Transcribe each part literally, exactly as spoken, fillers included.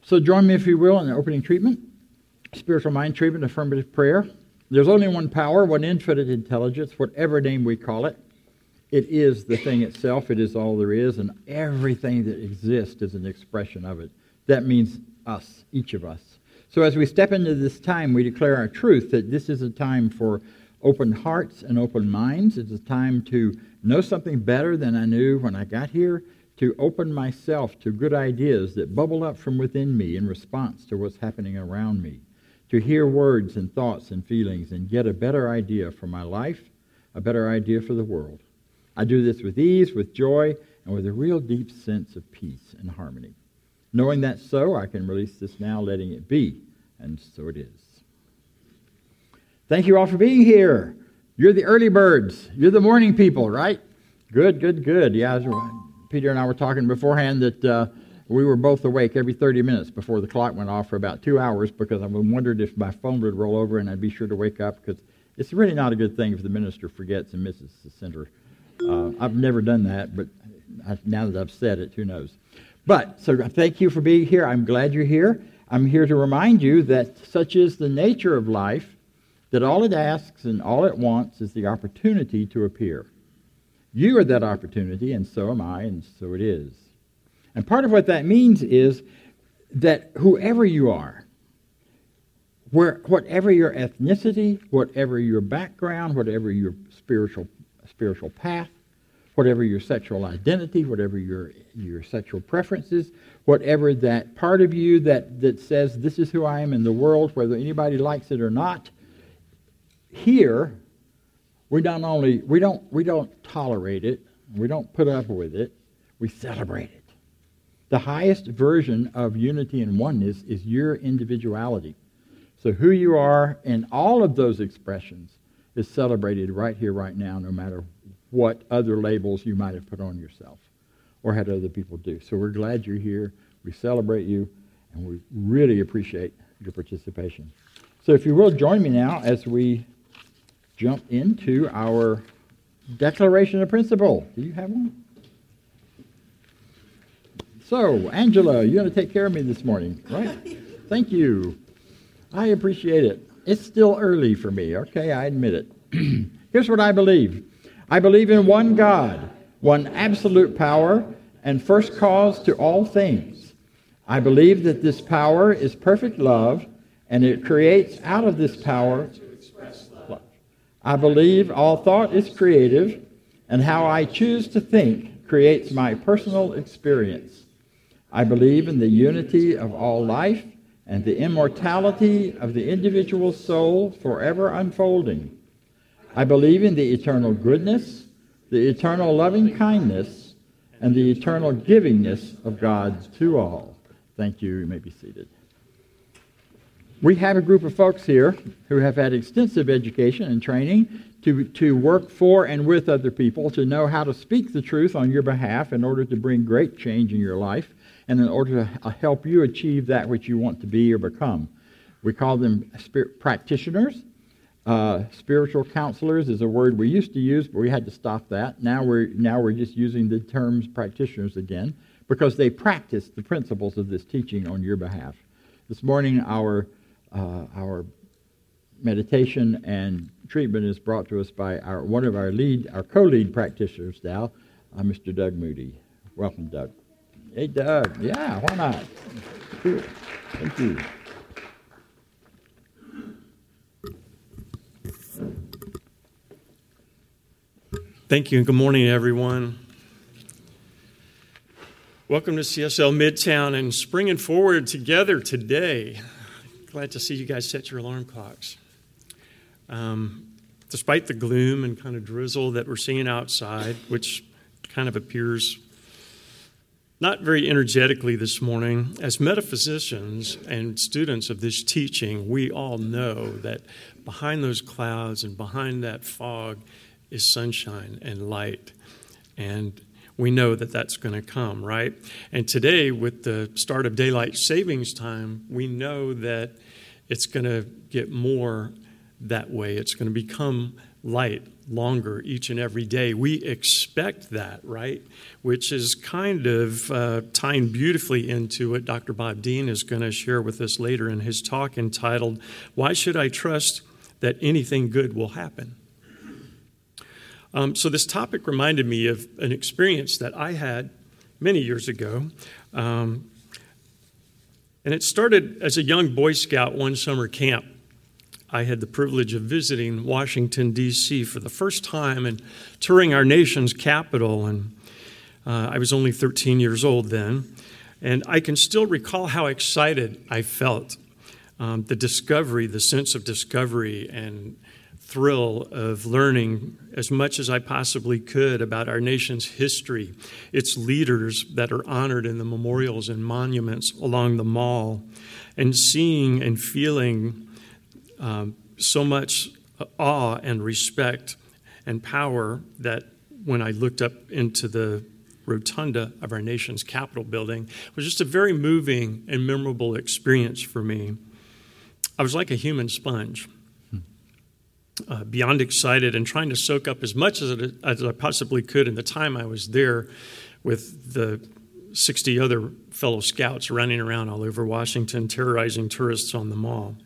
So join me, if you will, in the opening treatment, spiritual mind treatment, affirmative prayer. There's only one power, one infinite intelligence, whatever name we call it. It is the thing itself. It is all there is, and everything that exists is an expression of it. That means us, each of us. So as we step into this time, we declare our truth that this is a time for open hearts and open minds. It's a time to know something better than I knew when I got here, to open myself to good ideas that bubble up from within me in response to what's happening around me, to hear words and thoughts and feelings and get a better idea for my life, a better idea for the world. I do this with ease, with joy, and with a real deep sense of peace and harmony. Knowing that so, I can release this now, letting it be, and so it is. Thank you all for being here. You're the early birds. You're the morning people, right? Good, good, good. Yeah, Peter and I were talking beforehand that uh, we were both awake every thirty minutes before the clock went off for about two hours because I wondered if my phone would roll over and I'd be sure to wake up, because it's really not a good thing if the minister forgets and misses the center. Uh, I've never done that, but I, now that I've said it, who knows? But, so thank you for being here. I'm glad you're here. I'm here to remind you that such is the nature of life, that all it asks and all it wants is the opportunity to appear. You are that opportunity, and so am I, and so it is. And part of what that means is that whoever you are, where, whatever your ethnicity, whatever your background, whatever your spiritual spiritual path, whatever your sexual identity, whatever your your sexual preferences, whatever that part of you that, that says this is who I am in the world, whether anybody likes it or not, here we not only we don't we don't tolerate it, we don't put up with it, we celebrate it. The highest version of unity and oneness is your individuality. So who you are in all of those expressions is celebrated right here, right now, no matter what other labels you might have put on yourself or had other people do. So we're glad you're here. We celebrate you, and we really appreciate your participation. So if you will, join me now as we jump into our Declaration of Principle. Do you have one? So, Angela, you're going to take care of me this morning, right? Thank you. I appreciate it. It's still early for me, okay? I admit it. Here's what I believe. I believe in one God, one absolute power, and first cause to all things. I believe that this power is perfect love, and it creates out of this power love. I believe all thought is creative, and how I choose to think creates my personal experience. I believe in the unity of all life, and the immortality of the individual soul forever unfolding. I believe in the eternal goodness, the eternal loving kindness, and the eternal givingness of God to all. Thank you. You may be seated. We have a group of folks here who have had extensive education and training to, to work for and with other people, to know how to speak the truth on your behalf in order to bring great change in your life, and in order to help you achieve that which you want to be or become. We call them spirit practitioners. Uh, spiritual counselors is a word we used to use, but we had to stop that. Now we're now we're just using the terms practitioners again, because they practice the principles of this teaching on your behalf. This morning, our uh, our meditation and treatment is brought to us by our one of our lead, our co-lead practitioners now, uh, Mister Doug Moody. Welcome, Doug. Hey, Doug. Yeah, why not? Cool. Thank you. Thank you, and good morning, everyone. Welcome to C S L Midtown and springing forward together today. Glad to see you guys set your alarm clocks. Um, despite the gloom and kind of drizzle that we're seeing outside, which kind of appears not very energetically this morning, as metaphysicians and students of this teaching, we all know that behind those clouds and behind that fog is sunshine and light. And we know that that's going to come, right? And today, with the start of daylight savings time, we know that it's going to get more that way. It's going to become light longer each and every day. We expect that, right? Which is kind of uh, tying beautifully into what Doctor Bob Dean is going to share with us later in his talk entitled, Why Should I Trust That Anything Good Will Happen? Um, so this topic reminded me of an experience that I had many years ago. Um, and it started as a young Boy Scout one summer camp. I had the privilege of visiting Washington, D C for the first time and touring our nation's capital. And uh, I was only thirteen years old then. And I can still recall how excited I felt. Um, the discovery, the sense of discovery and thrill of learning as much as I possibly could about our nation's history, its leaders that are honored in the memorials and monuments along the mall, and seeing and feeling Um, so much awe and respect and power that when I looked up into the rotunda of our nation's Capitol building, it was just a very moving and memorable experience for me. I was like a human sponge, uh, beyond excited and trying to soak up as much as, it, as I possibly could in the time I was there with the sixty other fellow scouts running around all over Washington, terrorizing tourists on the mall.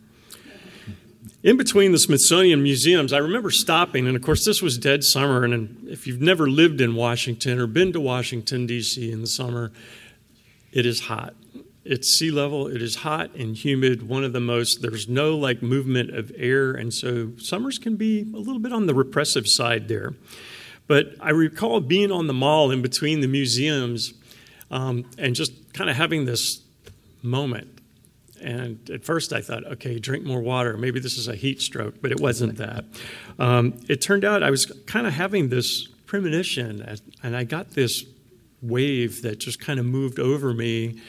In between the Smithsonian museums, I remember stopping, and of course this was dead summer, and if you've never lived in Washington or been to Washington, D C in the summer, it is hot. It's sea level, it is hot and humid, one of the most, there's no like movement of air, and so summers can be a little bit on the repressive side there. But I recall being on the mall in between the museums um, and just kind of having this moment. And at first I thought, okay, drink more water. Maybe this is a heat stroke, but it wasn't that. Um, it turned out I was kind of having this premonition, and I got this wave that just kind of moved over me.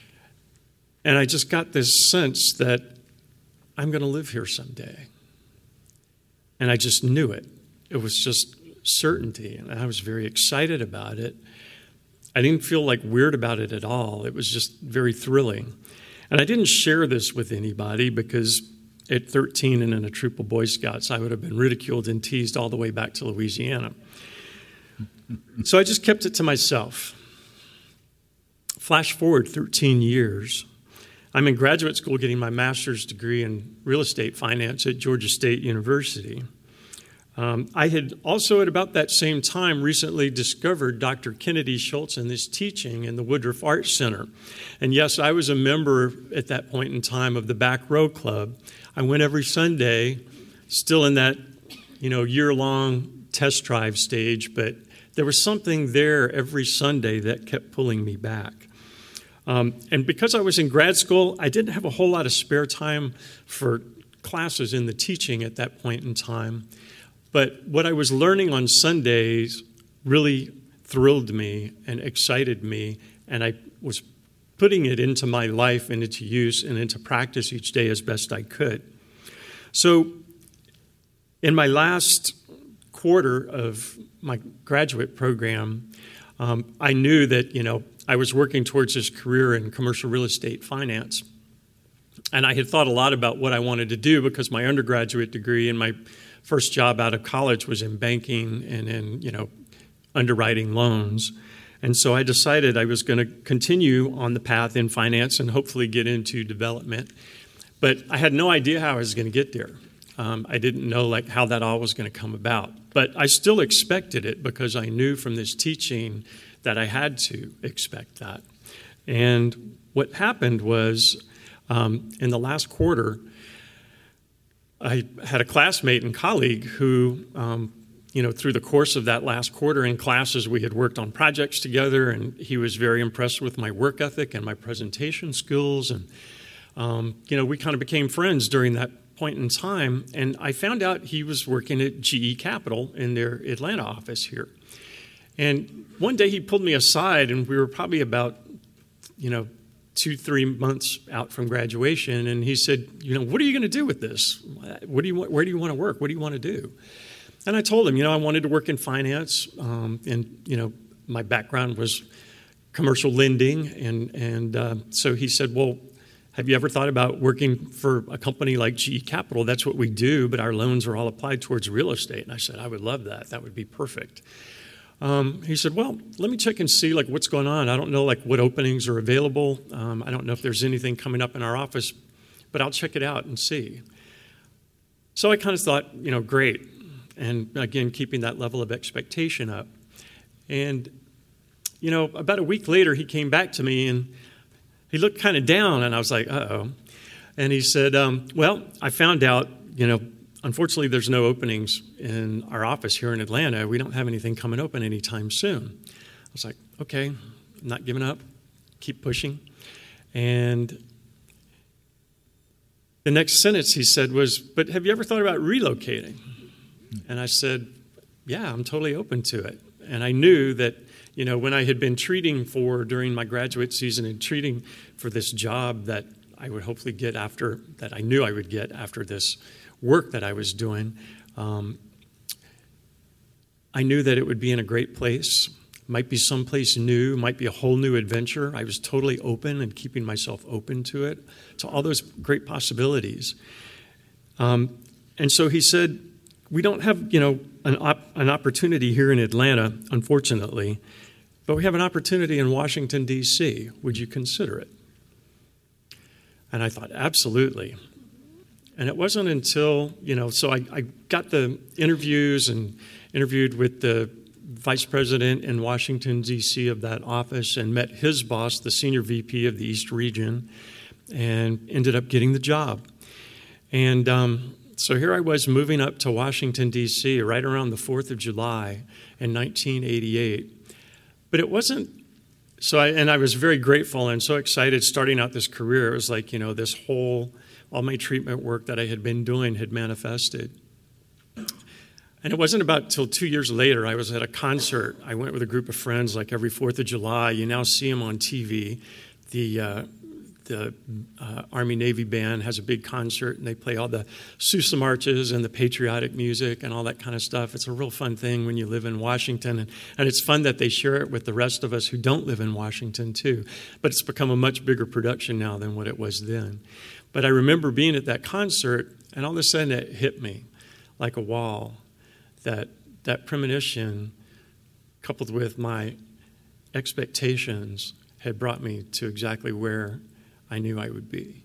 And I just got this sense that I'm going to live here someday. And I just knew it. It was just certainty, and I was very excited about it. I didn't feel like weird about it at all. It was just very thrilling. And I didn't share this with anybody because at thirteen and in a troop of Boy Scouts, I would have been ridiculed and teased all the way back to Louisiana. So I just kept it to myself. Flash forward thirteen years. I'm in graduate school getting my master's degree in real estate finance at Georgia State University. Um, I had also at about that same time recently discovered Doctor Kennedy Schultz and his teaching in the Woodruff Arts Center. And yes, I was a member at that point in time of the Back Row Club. I went every Sunday, still in that, you know, year-long test drive stage, but there was something there every Sunday that kept pulling me back. Um, and because I was in grad school, I didn't have a whole lot of spare time for classes in the teaching at that point in time. But what I was learning on Sundays really thrilled me and excited me, and I was putting it into my life and into use and into practice each day as best I could. So in my last quarter of my graduate program, um, I knew that, you know, I was working towards this career in commercial real estate finance. And I had thought a lot about what I wanted to do because my undergraduate degree and my first job out of college was in banking and in, you know, underwriting loans. And so I decided I was going to continue on the path in finance and hopefully get into development. But I had no idea how I was going to get there. Um, I didn't know like how that all was going to come about. But I still expected it because I knew from this teaching that I had to expect that. And what happened was um, in the last quarter, I had a classmate and colleague who, um, you know, through the course of that last quarter in classes, we had worked on projects together, and he was very impressed with my work ethic and my presentation skills. And, um, you know, we kind of became friends during that point in time. And I found out he was working at G E Capital in their Atlanta office here. And one day he pulled me aside, and we were probably about, you know, two, three months out from graduation, and he said, you know, what are you going to do with this? What do you want, where do you want to work? What do you want to do? And I told him, you know, I wanted to work in finance, um, and, you know, my background was commercial lending, and, and uh, so he said, well, have you ever thought about working for a company like G E Capital? That's what we do, but our loans are all applied towards real estate. And I said, I would love that. That would be perfect. Um, he said, well, let me check and see like what's going on. I don't know like what openings are available. Um, I don't know if there's anything coming up in our office, but I'll check it out and see. So I kind of thought, you know, great. And again, keeping that level of expectation up. And, you know, about a week later, he came back to me and he looked kind of down, and I was like, uh-oh. And he said, um, well, I found out, you know, unfortunately, there's no openings in our office here in Atlanta. We don't have anything coming open anytime soon. I was like, okay, I'm not giving up. Keep pushing. And the next sentence he said was, but have you ever thought about relocating? And I said, yeah, I'm totally open to it. And I knew that, you know, when I had been treating for during my graduate season and treating for this job that I would hopefully get after, that I knew I would get after this work that I was doing, um, I knew that it would be in a great place, might be someplace new, might be a whole new adventure. I was totally open and keeping myself open to it, to all those great possibilities. Um, and so he said, we don't have, you know, an, op- an opportunity here in Atlanta, unfortunately, but we have an opportunity in Washington, D C Would you consider it? And I thought, absolutely. And it wasn't until, you know, so I, I got the interviews and interviewed with the vice president in Washington, D C of that office and met his boss, the senior V P of the East Region, and ended up getting the job. And um, so here I was moving up to Washington, D C right around the fourth of July in nineteen eighty-eight. But it wasn't, so I, and I was very grateful and so excited starting out this career. It was like, you know, this whole, all my treatment work that I had been doing had manifested. And it wasn't about till two years later, I was at a concert. I went with a group of friends like every fourth of July. You now see them on T V. The uh, the uh, Army-Navy band has a big concert, and they play all the Sousa marches and the patriotic music and all that kind of stuff. It's a real fun thing when you live in Washington, and, and it's fun that they share it with the rest of us who don't live in Washington, too. But it's become a much bigger production now than what it was then. But I remember being at that concert, and all of a sudden it hit me like a wall, that that premonition, coupled with my expectations, had brought me to exactly where I knew I would be.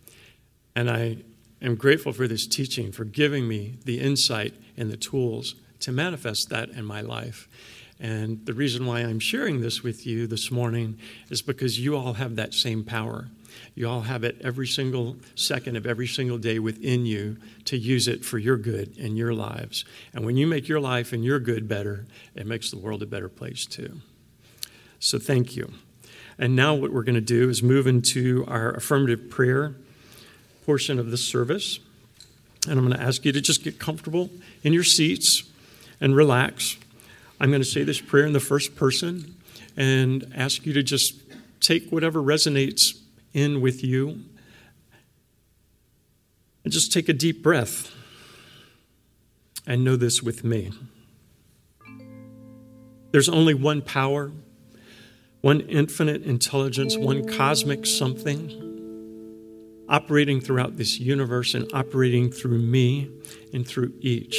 And I am grateful for this teaching, for giving me the insight and the tools to manifest that in my life. And the reason why I'm sharing this with you this morning is because you all have that same power. You all have it every single second of every single day within you to use it for your good in your lives. And when you make your life and your good better, it makes the world a better place too. So thank you. And now what we're going to do is move into our affirmative prayer portion of this service. And I'm going to ask you to just get comfortable in your seats and relax. I'm going to say this prayer in the first person and ask you to just take whatever resonates in with you and just take a deep breath and know this with me. There's only one power, one infinite intelligence, one cosmic something operating throughout this universe and operating through me and through each.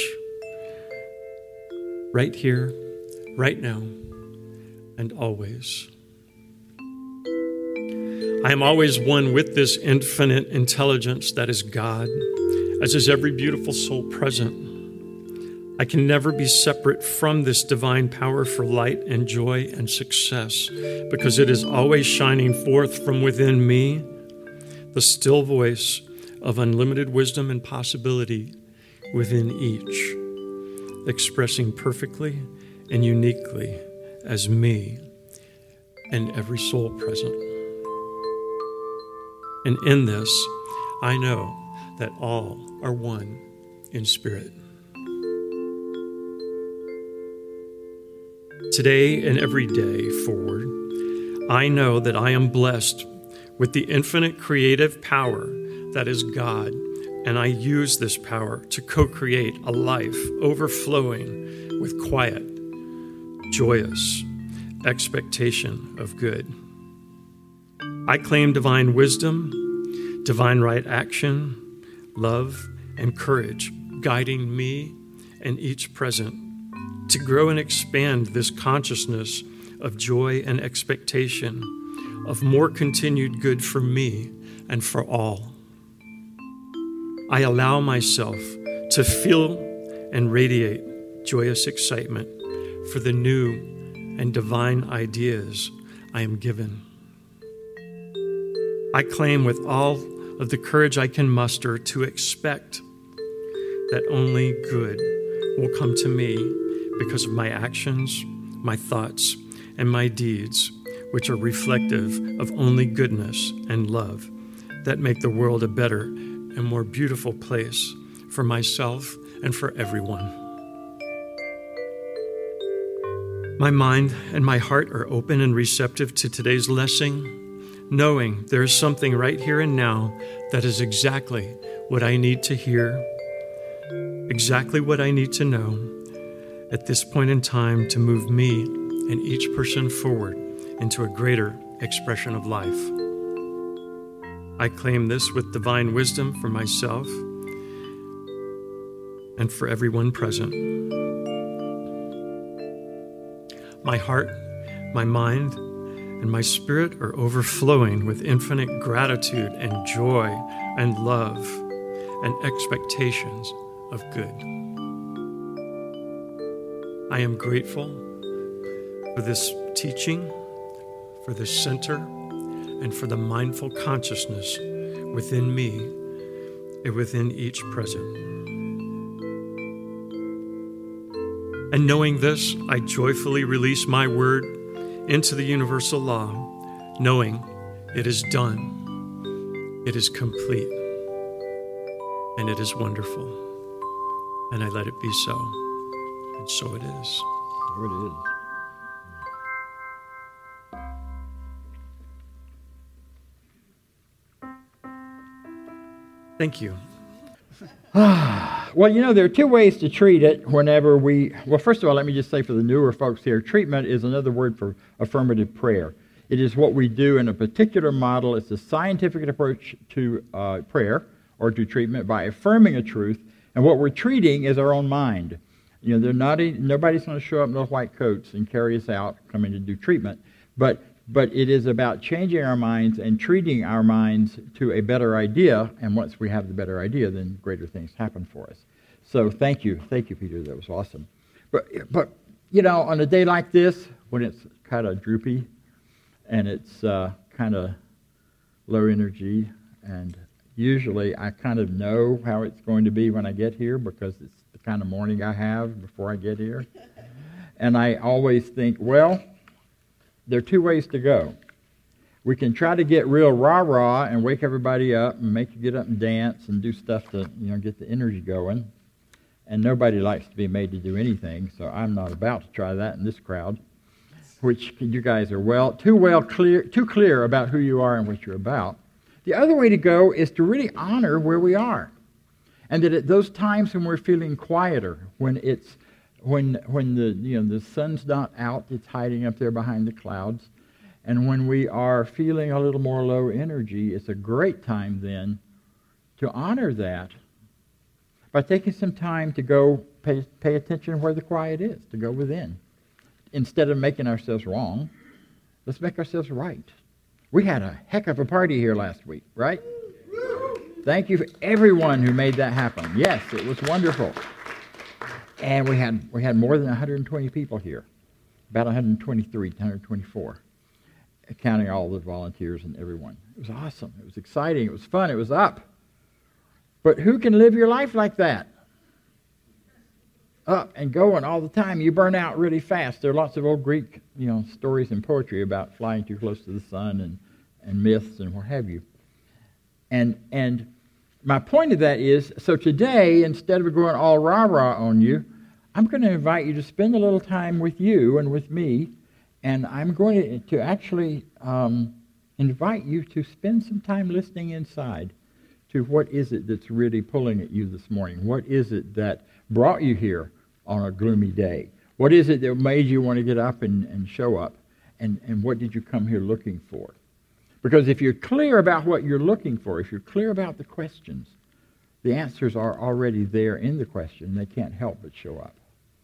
Right here, right now, and always. I am always one with this infinite intelligence that is God, as is every beautiful soul present. I can never be separate from this divine power for light and joy and success, because it is always shining forth from within me, the still voice of unlimited wisdom and possibility within each, expressing perfectly and uniquely as me and every soul present. And in this, I know that all are one in spirit. Today and every day forward, I know that I am blessed with the infinite creative power that is God, and I use this power to co-create a life overflowing with quiet, joyous expectation of good. I claim divine wisdom divine right action, love, and courage, guiding me and each present to grow and expand this consciousness of joy and expectation of more continued good for me and for all. I allow myself to feel and radiate joyous excitement for the new and divine ideas I am given. I claim with all of the courage I can muster to expect that only good will come to me because of my actions, my thoughts, and my deeds, which are reflective of only goodness and love that make the world a better and more beautiful place for myself and for everyone. My mind and my heart are open and receptive to today's lesson, knowing there is something right here and now that is exactly what I need to hear, exactly what I need to know at this point in time to move me and each person forward into a greater expression of life. I claim this with divine wisdom for myself and for everyone present. My heart, my mind, and my spirit are overflowing with infinite gratitude and joy and love and expectations of good. I am grateful for this teaching, for this center, and for the mindful consciousness within me and within each present. And knowing this, I joyfully release my word into the universal law, knowing it is done, it is complete, and it is wonderful. And I let it be so. And so it is. So it is. Thank you. Well, you know, there are two ways to treat it whenever we... Well, first of all, let me just say for the newer folks here, treatment is another word for affirmative prayer. It is what we do in a particular model. It's a scientific approach to uh, prayer or to treatment by affirming a truth, and what we're treating is our own mind. You know, they're not, nobody's going to show up in those white coats and carry us out coming to do treatment, but but it is about changing our minds and treating our minds to a better idea, and once we have the better idea, then greater things happen for us. So thank you. Thank you, Peter. That was awesome. But, but you know, on a day like this, when it's kind of droopy and it's uh, kind of low energy, and usually I kind of know how it's going to be when I get here because it's the kind of morning I have before I get here. And I always think, well, there are two ways to go. We can try to get real rah-rah and wake everybody up and make you get up and dance and do stuff to, you know, get the energy going. And nobody likes to be made to do anything, so I'm not about to try that in this crowd, which you guys are well too well clear, too clear about who you are and what you're about. The other way to go is to really honor where we are, and that at those times when we're feeling quieter, when it's When when the you know the sun's not out, it's hiding up there behind the clouds, and when we are feeling a little more low energy, it's a great time then to honor that by taking some time to go pay pay attention where the quiet is, to go within. Instead of making ourselves wrong, let's make ourselves right. We had a heck of a party here last week, right? Thank you for everyone who made that happen. Yes, it was wonderful. And we had we had more than one hundred twenty people here, about one hundred twenty-three, one hundred twenty-four, counting all the volunteers and everyone. It was awesome. It was exciting. It was fun. It was up. But who can live your life like that? Up and going all the time. You burn out really fast. There are lots of old Greek, you know, stories and poetry about flying too close to the sun and, and myths and what have you. And and my point of that is, so today, instead of going all rah-rah on you, I'm going to invite you to spend a little time with you and with me, and I'm going to, to actually um, invite you to spend some time listening inside to what is it that's really pulling at you this morning. What is it that brought you here on a gloomy day? What is it that made you want to get up and, and show up? And, and what did you come here looking for? Because if you're clear about what you're looking for, if you're clear about the questions, the answers are already there in the question. They can't help but show up.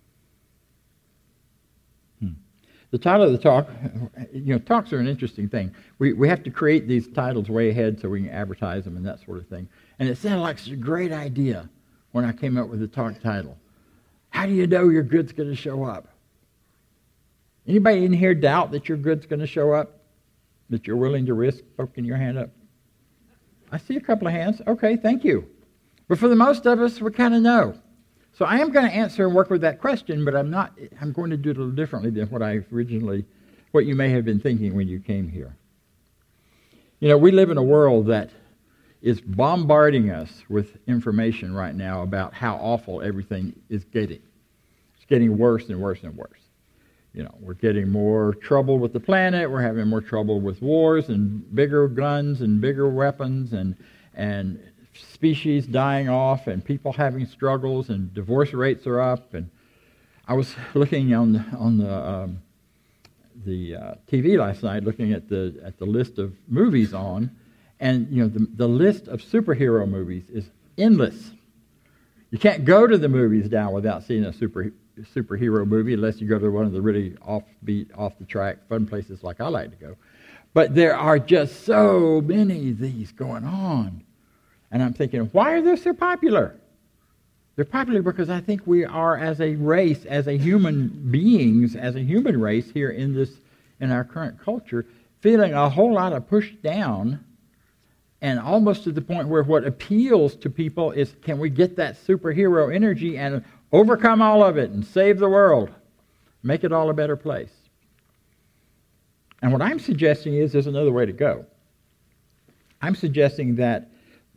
Hmm. The title of the talk, you know, talks are an interesting thing. We we have to create these titles way ahead so we can advertise them and that sort of thing. And it sounded like such a great idea when I came up with the talk title. How do you know your good's going to show up? Anybody in here doubt that your good's going to show up? That you're willing to risk poking your hand up? I see a couple of hands. Okay, thank you. But for the most of us, we kind of know. So I am going to answer and work with that question, but I'm not. I'm going to do it a little differently than what I originally, what you may have been thinking when you came here. You know, we live in a world that is bombarding us with information right now about how awful everything is getting. It's getting worse and worse and worse. You know, we're getting more trouble with the planet. We're having more trouble with wars and bigger guns and bigger weapons and and species dying off and people having struggles and divorce rates are up. And I was looking on the, on the um, the uh, T V last night, looking at the at the list of movies on, and you know the the list of superhero movies is endless. You can't go to the movies now without seeing a super. superhero movie unless you go to one of the really offbeat, off-the-track, fun places like I like to go. But there are just so many of these going on. And I'm thinking, why are they so popular? They're popular because I think we are, as a race, as a human beings, as a human race here in this, in our current culture, feeling a whole lot of pushed down, and almost to the point where what appeals to people is, can we get that superhero energy and overcome all of it and save the world, make it all a better place? And what I'm suggesting is there's another way to go. I'm suggesting that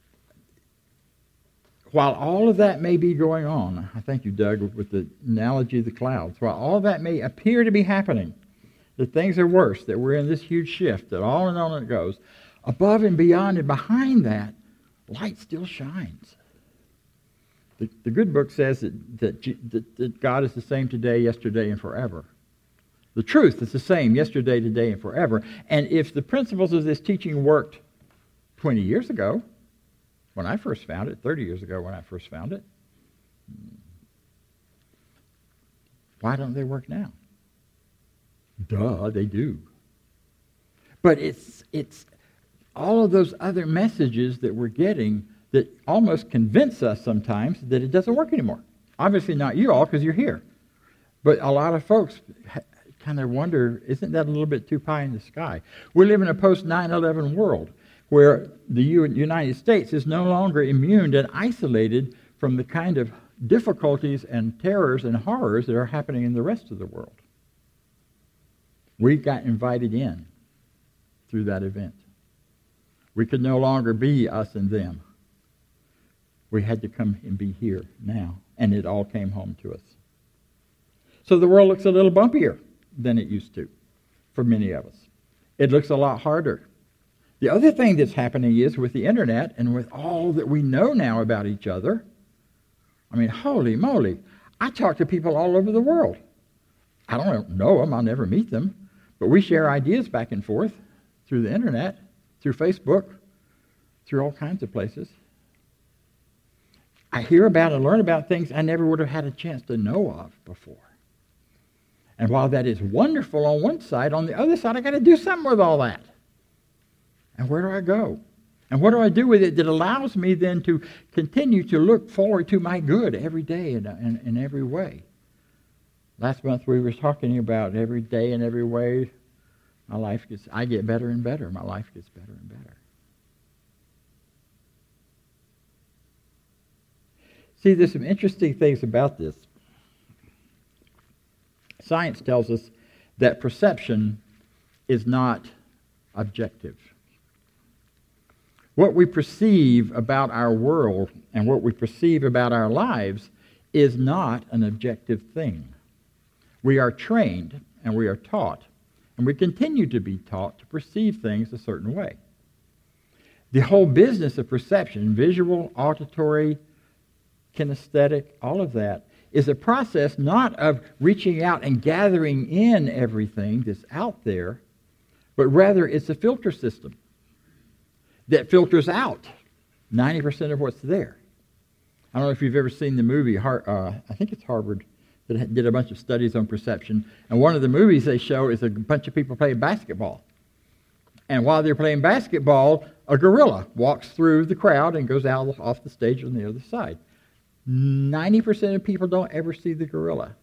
while all of that may be going on, I thank you, Doug, with the analogy of the clouds, while all of that may appear to be happening, that things are worse, that we're in this huge shift, that on and on it goes, above and beyond and behind that, light still shines. The, the good book says that, that, that, that God is the same today, yesterday, and forever. The truth is the same yesterday, today, and forever. And if the principles of this teaching worked twenty years ago, when I first found it, thirty years ago when I first found it, why don't they work now? Duh, they do. But it's it's all of those other messages that we're getting that almost convince us sometimes that it doesn't work anymore. Obviously not you all, because you're here. But a lot of folks ha- kind of wonder, isn't that a little bit too pie in the sky? We live in a post nine eleven world where the U- United States is no longer immune and isolated from the kind of difficulties and terrors and horrors that are happening in the rest of the world. We got invited in through that event. We could no longer be us and them. We had to come and be here now, and it all came home to us. So the world looks a little bumpier than it used to for many of us. It looks a lot harder. The other thing that's happening is with the internet and with all that we know now about each other, I mean, holy moly, I talk to people all over the world. I don't know them, I'll never meet them, but we share ideas back and forth through the internet, through Facebook, through all kinds of places. I hear about and learn about things I never would have had a chance to know of before. And while that is wonderful on one side, on the other side, I got to do something with all that. And where do I go? And what do I do with it that allows me then to continue to look forward to my good every day in, in, in every way? Last month we were talking about every day in every way, my life gets, I get better and better. My life gets better and better. See, there's some interesting things about this. Science tells us that perception is not objective. What we perceive about our world and what we perceive about our lives is not an objective thing. We are trained and we are taught, and we continue to be taught to perceive things a certain way. The whole business of perception, visual, auditory, kinesthetic, all of that, is a process not of reaching out and gathering in everything that's out there, but rather it's a filter system. that filters out ninety percent of what's there. I don't know if you've ever seen the movie, uh, I think it's Harvard, that did a bunch of studies on perception. And one of the movies they show is a bunch of people playing basketball. And while they're playing basketball, a gorilla walks through the crowd and goes out off the stage on the other side. ninety percent of people don't ever see the gorilla.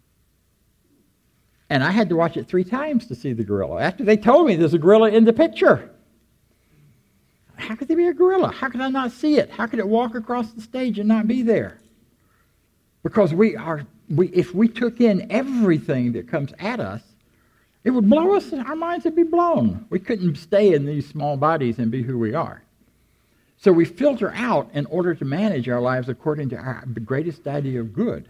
And I had to watch it three times to see the gorilla. After they told me there's a gorilla in the picture. How could there be a gorilla? How could I not see it? How could it walk across the stage and not be there? Because we are, we, if we took in everything that comes at us, it would blow us, our minds would be blown. We couldn't stay in these small bodies and be who we are. So we filter out in order to manage our lives according to our greatest idea of good.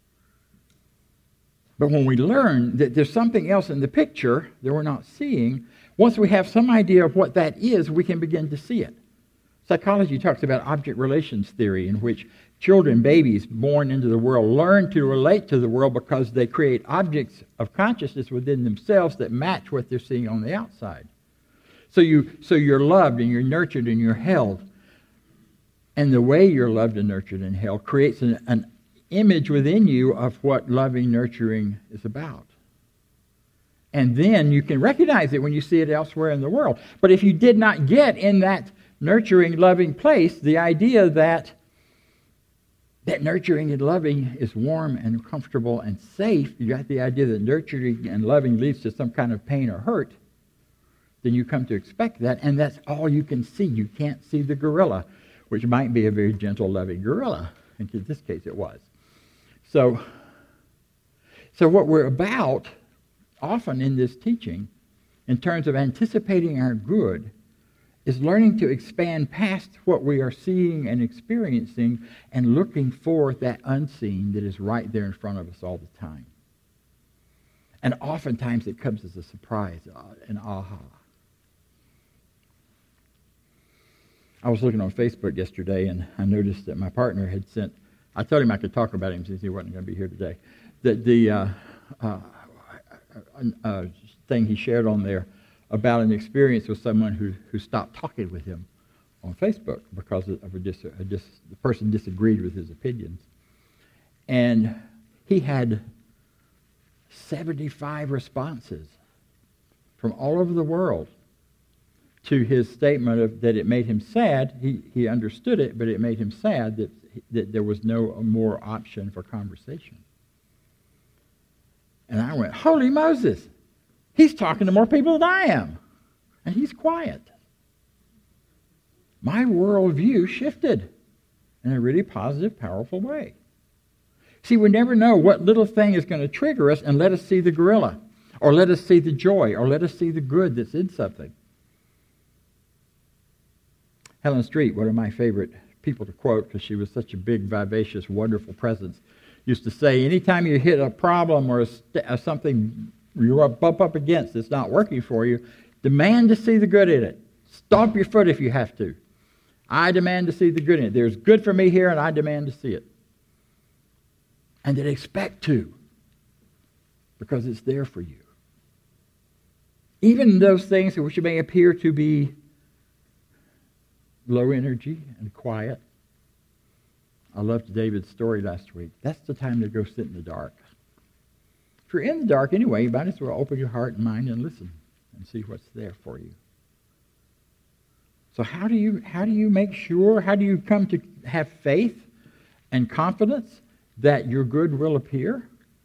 But when we learn that there's something else in the picture that we're not seeing, once we have some idea of what that is, we can begin to see it. Psychology talks about object relations theory, in which children, babies born into the world, learn to relate to the world because they create objects of consciousness within themselves that match what they're seeing on the outside. So, you, so you're loved and you're nurtured and you're held. And the way you're loved and nurtured and held creates an, an image within you of what loving, nurturing is about. And then you can recognize it when you see it elsewhere in the world. But if you did not get in that nurturing, loving place the idea that that nurturing and loving is warm and comfortable and safe, you got the idea that nurturing and loving leads to some kind of pain or hurt, then you come to expect that, and that's all you can see. You can't see the gorilla, which might be a very gentle, loving gorilla. And in this case, it was. So, so what we're about often in this teaching, in terms of anticipating our good, is learning to expand past what we are seeing and experiencing and looking for that unseen that is right there in front of us all the time. And oftentimes it comes as a surprise, an aha. I was looking on Facebook yesterday, and I noticed that my partner had sent, I told him I could talk about him since he wasn't going to be here today, that the uh, uh, uh, thing he shared on there about an experience with someone who, who stopped talking with him on Facebook because of a dis, a dis, the person disagreed with his opinions. And he had seventy-five responses from all over the world to his statement of that it made him sad. He, he understood it, but it made him sad that, that there was no more option for conversation. And I went, holy Moses! He's talking to more people than I am. And he's quiet. My worldview shifted in a really positive, powerful way. See, we never know what little thing is going to trigger us and let us see the gorilla, or let us see the joy, or let us see the good that's in something. Helen Street, one of my favorite people to quote because she was such a big, vivacious, wonderful presence, used to say, anytime you hit a problem or a st- or something you bump up against that's not working for you, demand to see the good in it. Stomp your foot if you have to. I demand to see the good in it. There's good for me here, and I demand to see it. And then expect to, because it's there for you. Even those things which may appear to be low energy and quiet. I loved David's story last week. That's the time to go sit in the dark. If you're in the dark anyway, you might as well open your heart and mind and listen and see what's there for you. So how do you how do you make sure, how do you come to have faith and confidence that your good will appear?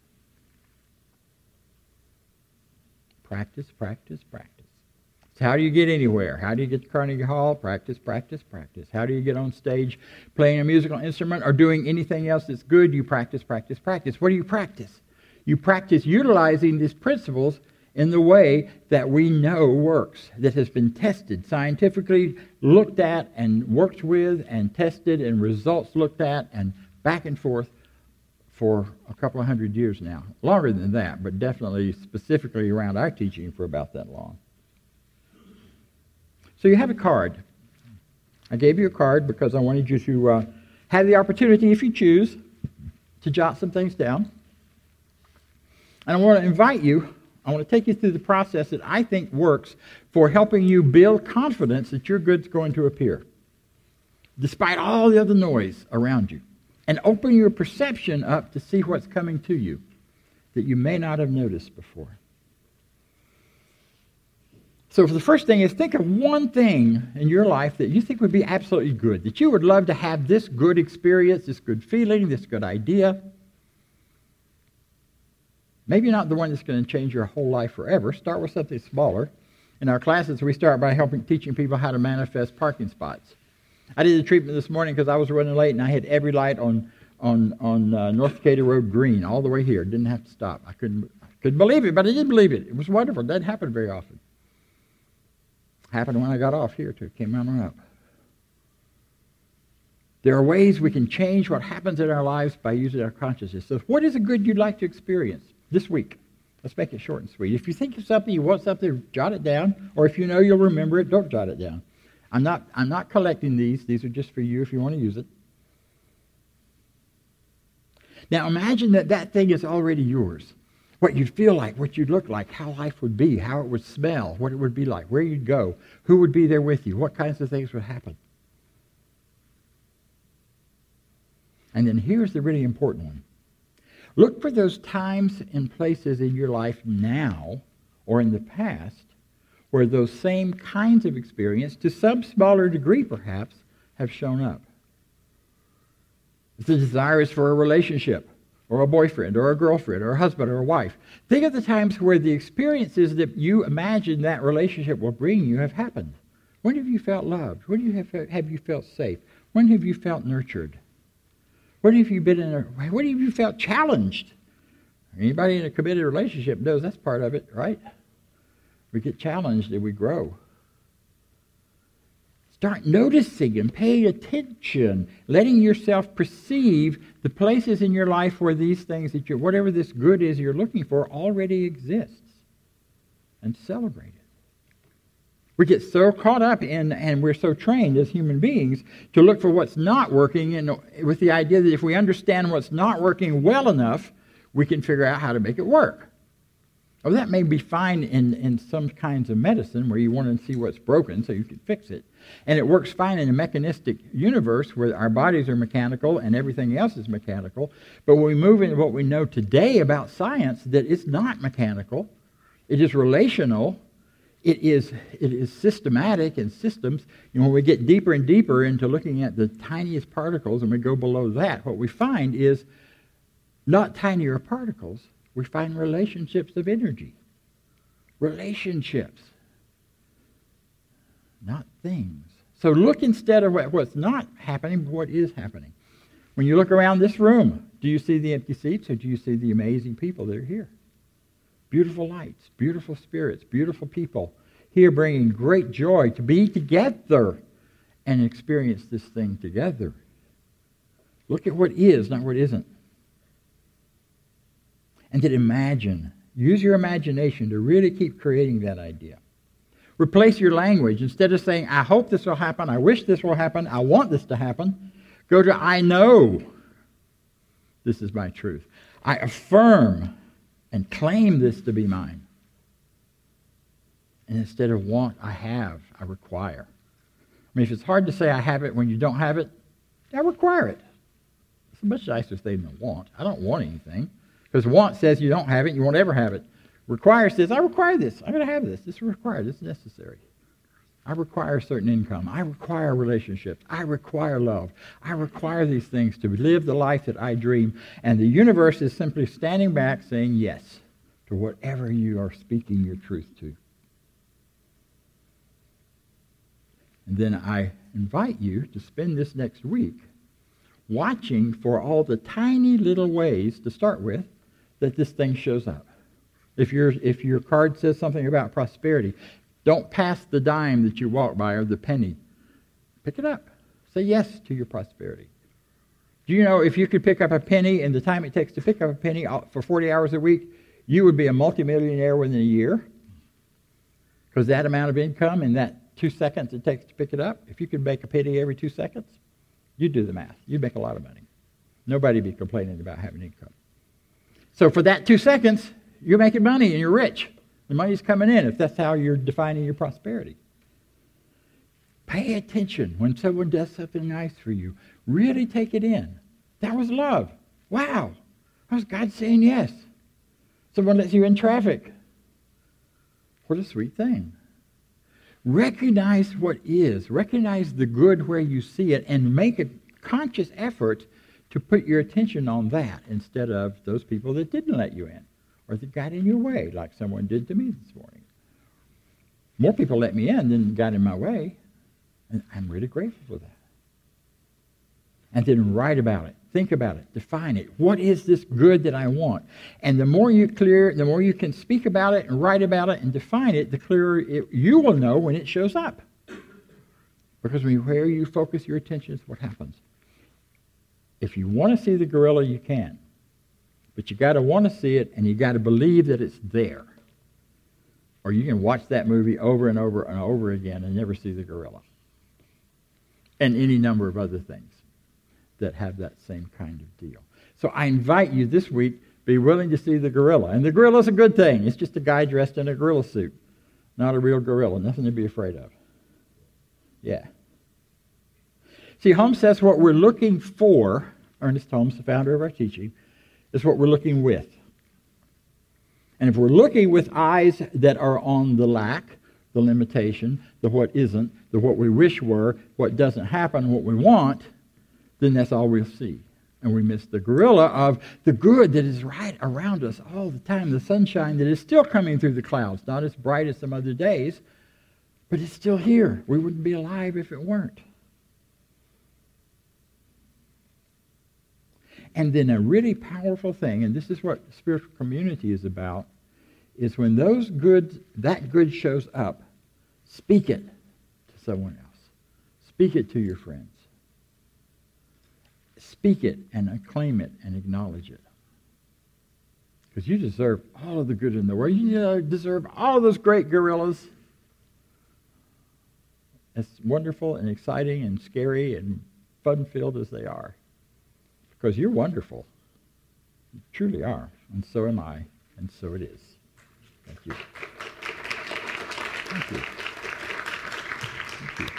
Practice, practice, practice. So how do you get anywhere? How do you get to Carnegie Hall? Practice, practice, practice. How do you get on stage playing a musical instrument or doing anything else that's good? You practice, practice, practice. What do you practice? You practice utilizing these principles in the way that we know works, that has been tested, scientifically looked at and worked with and tested and results looked at and back and forth for a couple of hundred years now. Longer than that, but definitely specifically around our teaching for about that long. So you have a card. I gave you a card because I wanted you to uh, have the opportunity, if you choose, to jot some things down. And I want to invite you I want to take you through the process that I think works for helping you build confidence that your good's going to appear, despite all the other noise around you, and open your perception up to see what's coming to you that you may not have noticed before. So for the first thing is, think of one thing in your life that you think would be absolutely good, that you would love to have this good experience, this good feeling, this good idea. Maybe not the one that's going to change your whole life forever. Start with something smaller. In our classes, we start by helping teaching people how to manifest parking spots. I did a treatment this morning because I was running late, and I had every light on on on uh, North Decatur Road green all the way here. Didn't have to stop. I couldn't I couldn't believe it, but I did believe it. It was wonderful. It doesn't happen very often. Happened when I got off here too. Came on up. There are ways we can change what happens in our lives by using our consciousness. So what is a good you'd like to experience this week? Let's make it short and sweet. If you think of something, you want something, jot it down. Or if you know you'll remember it, don't jot it down. I'm not, I'm not collecting these. These are just for you if you want to use it. Now imagine that that thing is already yours. What you'd feel like, what you'd look like, how life would be, how it would smell, what it would be like, where you'd go, who would be there with you, what kinds of things would happen. And then here's the really important one. Look for those times and places in your life now or in the past where those same kinds of experience, to some smaller degree perhaps, have shown up. If the desire is for a relationship, or a boyfriend, or a girlfriend, or a husband, or a wife, think of the times where the experiences that you imagine that relationship will bring you have happened. When have you felt loved? When have you, have you felt safe? When have you felt nurtured? When have you been in a, when have you felt challenged? Anybody in a committed relationship knows that's part of it, right? We get challenged and we grow. Start noticing and paying attention, letting yourself perceive the places in your life where these things that you, whatever this good is you're looking for, already exists, and celebrate it. We get so caught up in, and we're so trained as human beings to look for what's not working, and with the idea that if we understand what's not working well enough, we can figure out how to make it work. Well, that may be fine in, in some kinds of medicine where you want to see what's broken so you can fix it. And it works fine in a mechanistic universe where our bodies are mechanical and everything else is mechanical. But when we move into what we know today about science, that it's not mechanical, it is relational, it is it is systematic and systems. You know, when we get deeper and deeper into looking at the tiniest particles and we go below that, what we find is not tinier particles. We find relationships of energy. Relationships. Not things. So look instead of what's not happening, but what is happening. When you look around this room, do you see the empty seats or do you see the amazing people that are here? Beautiful lights, beautiful spirits, beautiful people here bringing great joy to be together and experience this thing together. Look at what is, not what isn't. And then imagine. Use your imagination to really keep creating that idea. Replace your language. Instead of saying, I hope this will happen, I wish this will happen, I want this to happen, go to, I know this is my truth. I affirm and claim this to be mine. And instead of want, I have, I require. I mean, if it's hard to say I have it when you don't have it, I require it. It's a much nicer thing than want. I don't want anything. Because want says you don't have it, you won't ever have it. Require says, I require this. I'm going to have this. This is required. This is necessary. I require a certain income. I require relationships. I require love. I require these things to live the life that I dream. And the universe is simply standing back saying yes to whatever you are speaking your truth to. And then I invite you to spend this next week watching for all the tiny little ways to start with that this thing shows up. If your if your card says something about prosperity, don't pass the dime that you walk by or the penny. Pick it up. Say yes to your prosperity. Do you know if you could pick up a penny in the time it takes to pick up a penny for forty hours a week, you would be a multimillionaire within a year? Because that amount of income in that two seconds it takes to pick it up, if you could make a penny every two seconds, you'd do the math. You'd make a lot of money. Nobody would be complaining about having income. So for that two seconds, you're making money and you're rich. The money's coming in if that's how you're defining your prosperity. Pay attention when someone does something nice for you. Really take it in. That was love. Wow. That was God saying yes. Someone lets you in traffic. What a sweet thing. Recognize what is. Recognize the good where you see it and make a conscious effort to put your attention on that instead of those people that didn't let you in or that got in your way like someone did to me this morning. More people let me in than got in my way, and I'm really grateful for that. And then write about it. Think about it. Define it. What is this good that I want? And the more you clear, the more you can speak about it and write about it and define it, the clearer it, you will know when it shows up. Because when you, where you focus your attention is what happens. If you want to see the gorilla, you can. But you got to want to see it, and you got to believe that it's there. Or you can watch that movie over and over and over again and never see the gorilla. And any number of other things that have that same kind of deal. So I invite you this week, be willing to see the gorilla. And the gorilla's a good thing. It's just a guy dressed in a gorilla suit. Not a real gorilla. Nothing to be afraid of. Yeah. See, Holmes says what we're looking for, Ernest Holmes, the founder of our teaching, is what we're looking with. And if we're looking with eyes that are on the lack, the limitation, the what isn't, the what we wish were, what doesn't happen, what we want, then that's all we'll see. And we miss the gorilla of the good that is right around us all the time, the sunshine that is still coming through the clouds, not as bright as some other days, but it's still here. We wouldn't be alive if it weren't. And then a really powerful thing, and this is what spiritual community is about, is when those good, that good shows up, speak it to someone else. Speak it to your friends. Speak it and acclaim it and acknowledge it. Because you deserve all of the good in the world. You deserve all of those great gorillas. As wonderful and exciting and scary and fun-filled as they are. Because you're wonderful. You truly are. And so am I. And so it is. Thank you. Thank you. Thank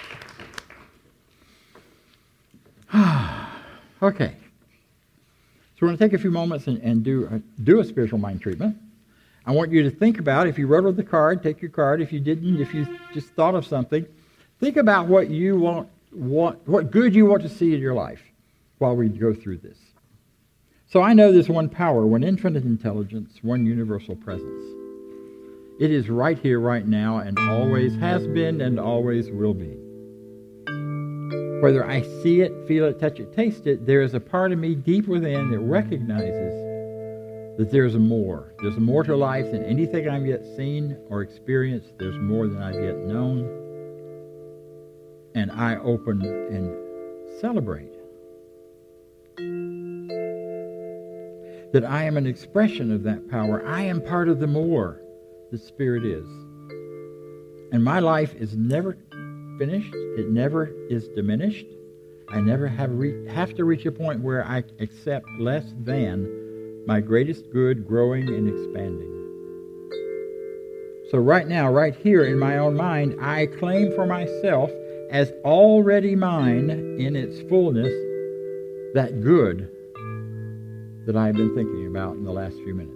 you. Okay. So we're going to take a few moments and, and do, a, do a spiritual mind treatment. I want you to think about, if you wrote on the card, take your card. If you didn't, if you just thought of something, think about what you want, want, what good you want to see in your life while we go through this. So I know there's one power, one infinite intelligence, one universal presence. It is right here, right now, and always has been and always will be. Whether I see it, feel it, touch it, taste it, there is a part of me deep within that recognizes that there's a more. There's more to life than anything I've yet seen or experienced. There's more than I've yet known. And I open and celebrate that I am an expression of that power. I am part of the more that Spirit is. And my life is never finished. It never is diminished. I never have, re- have to reach a point where I accept less than my greatest good growing and expanding. So right now, right here in my own mind, I claim for myself as already mine in its fullness that good that I've been thinking about in the last few minutes.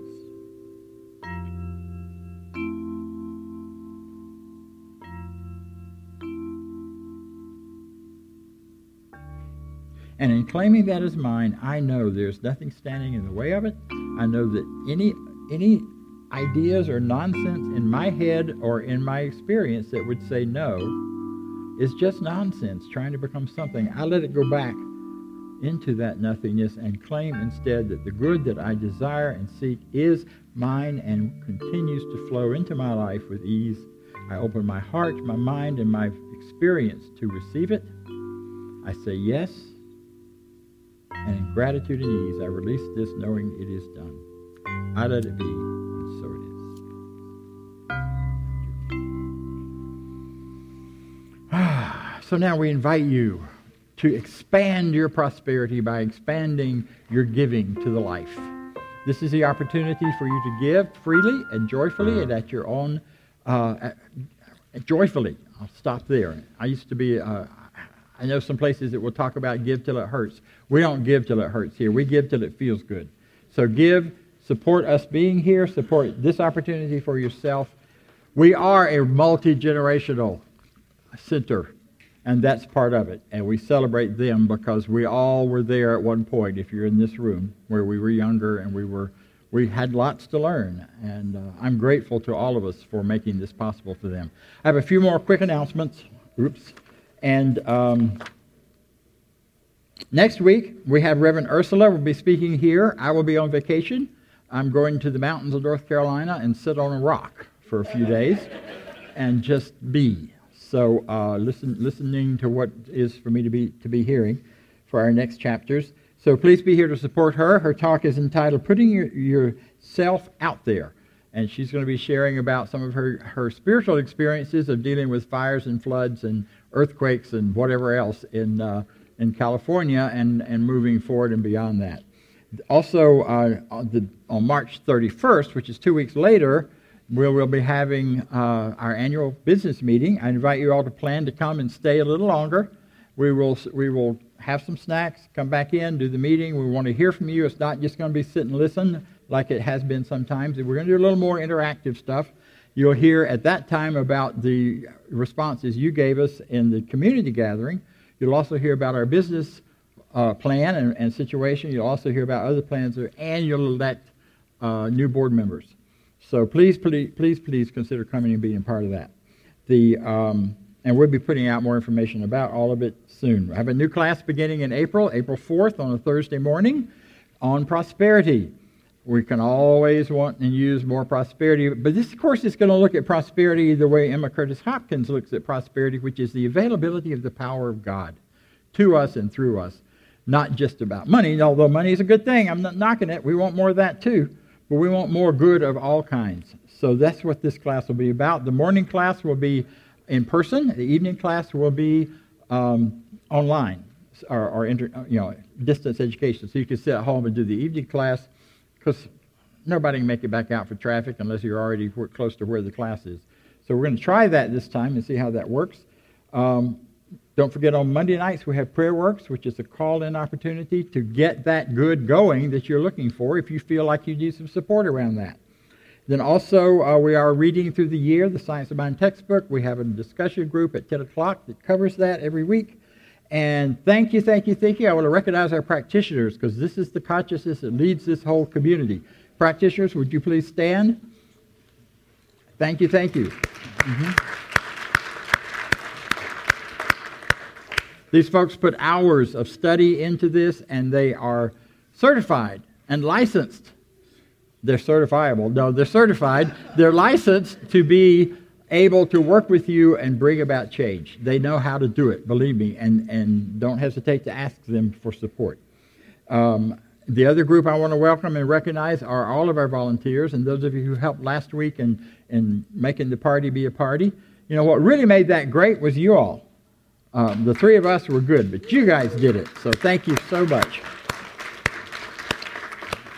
And in claiming that as mine, I know there's nothing standing in the way of it. I know that any any ideas or nonsense in my head or in my experience that would say no is just nonsense, trying to become something. I let it go back into that nothingness and claim instead that the good that I desire and seek is mine and continues to flow into my life with ease. I open my heart, my mind, and my experience to receive it. I say yes. And in gratitude and ease, I release this knowing it is done. I let it be, and so it is. So now we invite you to expand your prosperity by expanding your giving to the life. This is the opportunity for you to give freely and joyfully and at your own, uh, at, joyfully. I'll stop there. I used to be, uh, I know some places that will talk about give till it hurts. We don't give till it hurts here. We give till it feels good. So give, support us being here, support this opportunity for yourself. We are a multi-generational center, and that's part of it. And we celebrate them because we all were there at one point, if you're in this room, where we were younger and we were we had lots to learn. And uh, I'm grateful to all of us for making this possible for them. I have a few more quick announcements. Oops. And um, next week, we have Reverend Ursula will be speaking here. I will be on vacation. I'm going to the mountains of North Carolina and sit on a rock for a few days and just be. So uh, listen, listening to what is for me to be to be hearing for our next chapters. So please be here to support her. Her talk is entitled Putting Your, Yourself Out There. And she's going to be sharing about some of her, her spiritual experiences of dealing with fires and floods and earthquakes and whatever else in uh, in California and, and moving forward and beyond that. Also, uh, on, the, on March thirty-first, which is two weeks later, we will be having uh, our annual business meeting. I invite you all to plan to come and stay a little longer. We will we will have some snacks, come back in, do the meeting. We want to hear from you. It's not just going to be sit and listen like it has been sometimes. We're going to do a little more interactive stuff. You'll hear at that time about the responses you gave us in the community gathering. You'll also hear about our business uh, plan and, and situation. You'll also hear about other plans, and you'll elect uh, new board members. So please, please, please, please consider coming and being part of that. The um, and we'll be putting out more information about all of it soon. I have a new class beginning in April, April fourth, on a Thursday morning, on prosperity. We can always want and use more prosperity, but this course is going to look at prosperity the way Emma Curtis Hopkins looks at prosperity, which is the availability of the power of God to us and through us, not just about money, although money is a good thing. I'm not knocking it. We want more of that too. But we want more good of all kinds. So that's what this class will be about. The morning class will be in person. The evening class will be um, online or, or inter, you know, distance education. So you can sit at home and do the evening class because nobody can make it back out for traffic unless you're already close to where the class is. So we're going to try that this time and see how that works. Um, Don't forget, on Monday nights we have Prayer Works, which is a call-in opportunity to get that good going that you're looking for if you feel like you need some support around that. Then also, uh, we are reading through the year, the Science of Mind textbook. We have a discussion group at ten o'clock that covers that every week. And thank you, thank you, thank you. I want to recognize our practitioners because this is the consciousness that leads this whole community. Practitioners, would you please stand? Thank you, thank you. Mm-hmm. These folks put hours of study into this, and they are certified and licensed. They're certifiable. No, they're certified. They're licensed to be able to work with you and bring about change. They know how to do it, believe me, and, and don't hesitate to ask them for support. Um, the other group I want to welcome and recognize are all of our volunteers, and those of you who helped last week in, in making the party be a party. You know, what really made that great was you all. Um, the three of us were good, but you guys did it, so thank you so much.